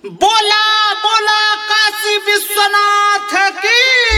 बोला बोला काशी विश्वनाथ की।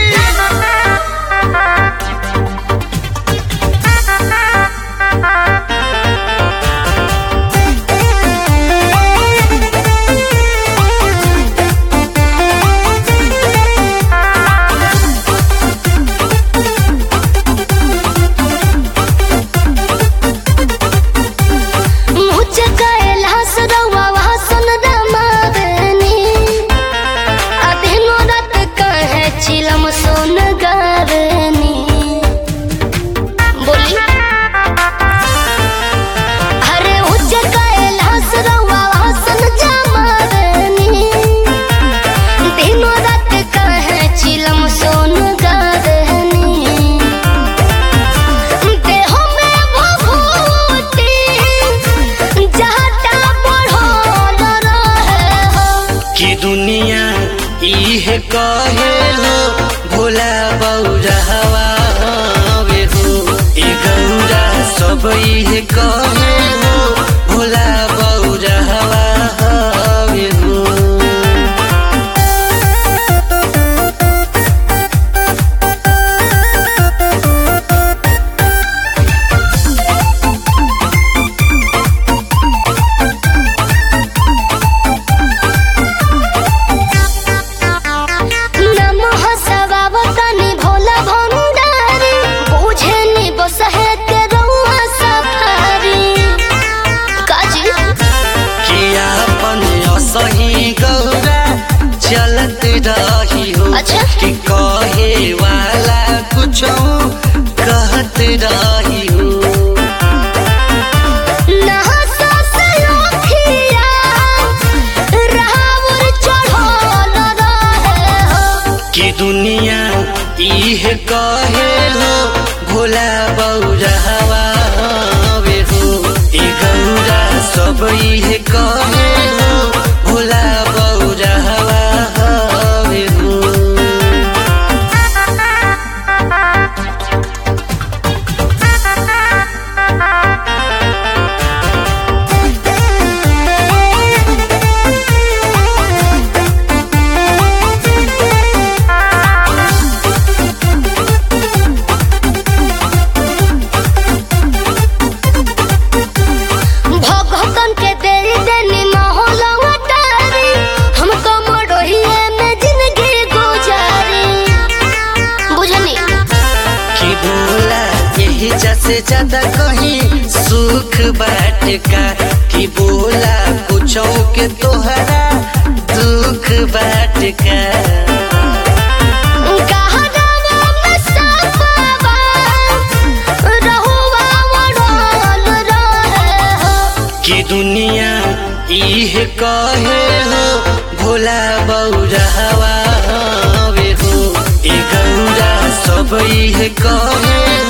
दुनिया इहे कहे हो भोला बौरहवा हवे हो, ई गौरा सब इहे कहे हो भोला बौरहवा हवे हो। सही गौरा चलत रही हो, अच्छा? कि कहे वाला कुछ कहत रही हो। कि दुनिया इहे कहे हो भोला बौरहवा हवे हो, ई गौरा सब इहे कहे हो भोला बौरहवा हवे हो। से ज्यादा कहीं सुख बाट का, कि बोला कुछ के तोहरा दुख बाट का। कि दुनिया इहे कहे हो भोला बौरहवा हवे हो, ई गौरा सब इहे कहे